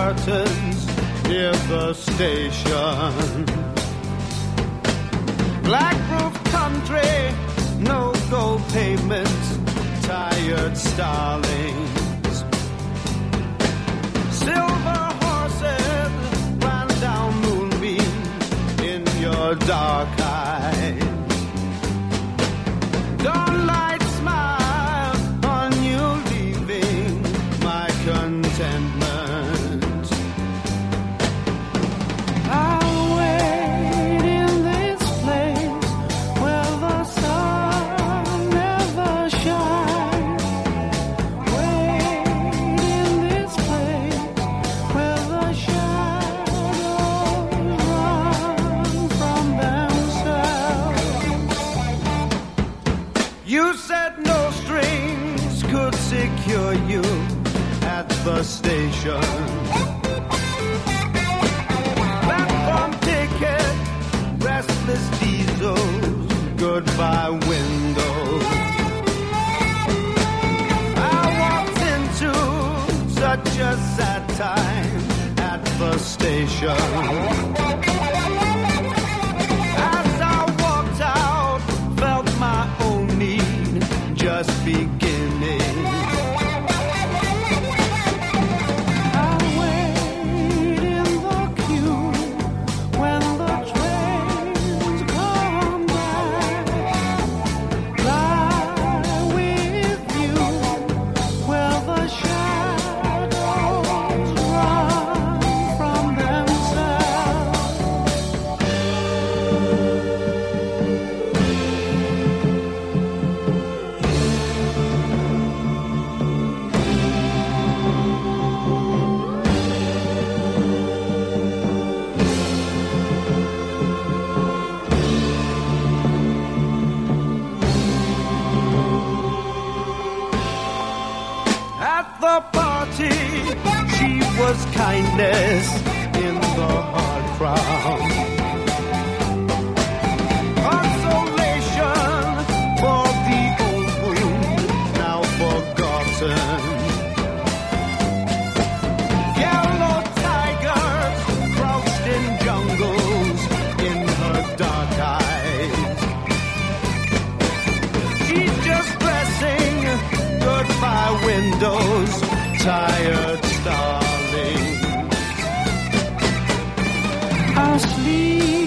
curtains near the station. Black roof country, no gold pavements, tired starlings. Silver horses ran down moonbeams in your dark eyes. Dawnlight smile on you leaving my contentment. I'll wait in this place where the sun never shines. Wait in this place where the shadows run from themselves. You said no strings could secure you at the station. Platform ticket, restless diesels, goodbye windows. I walked into such a sad time at the station. As I walked out, felt my own need just beginning. I wait in the queue when the trains come back. Lie with you where the shadows run from themselves. At the party, she was kindness in the hard crowd. Consolation for the old wound now forgotten. Yellow tigers crouched in jungles in her dark eyes. She's just dressing goodbye windows, tired starlings. I'll sleep